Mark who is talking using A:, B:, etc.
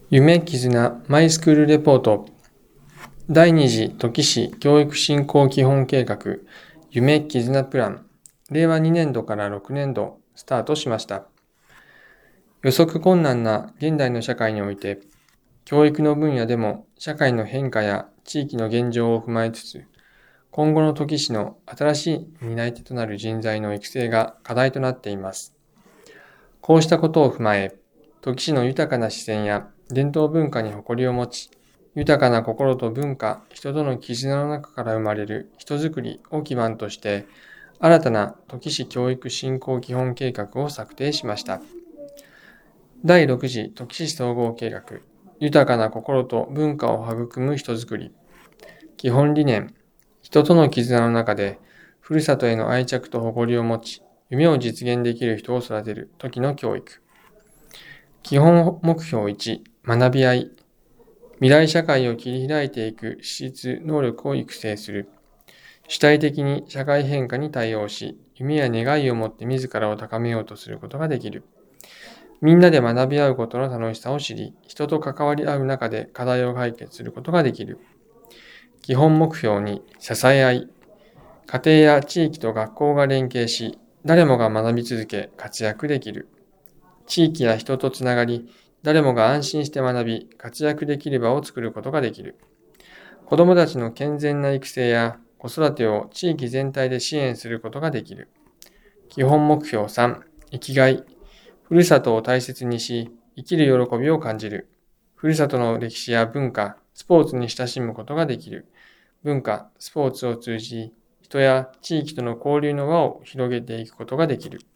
A: 夢絆マイスクールレポート第2次土岐市教育振興基本計画夢絆プラン令和2年度から6年度スタートしました。予測困難な現代の社会において、教育の分野でも社会の変化や地域の現状を踏まえつつ、今後の土岐市の新しい担い手となる人材の育成が課題となっています。こうしたことを踏まえ、土岐市の豊かな自然や伝統文化に誇りを持ち、豊かな心と文化、人との絆の中から生まれる人づくりを基盤として、新たな土岐市教育振興基本計画を策定しました。第6次土岐市総合計画、豊かな心と文化を育む人づくり。基本理念、人との絆の中で、ふるさとへの愛着と誇りを持ち、夢を実現できる人を育てる時の教育。基本目標1、学び合い。未来社会を切り開いていく資質能力を育成する。主体的に社会変化に対応し、夢や願いを持って自らを高めようとすることができる。みんなで学び合うことの楽しさを知り、人と関わり合う中で課題を解決することができる。基本目標に支え合い。家庭や地域と学校が連携し、誰もが学び続け活躍できる。地域や人とつながり、誰もが安心して学び、活躍できる場を作ることができる。子どもたちの健全な育成や子育てを地域全体で支援することができる。基本目標3、生きがい。ふるさとを大切にし、生きる喜びを感じる。ふるさとの歴史や文化、スポーツに親しむことができる。文化、スポーツを通じ、人や地域との交流の輪を広げていくことができる。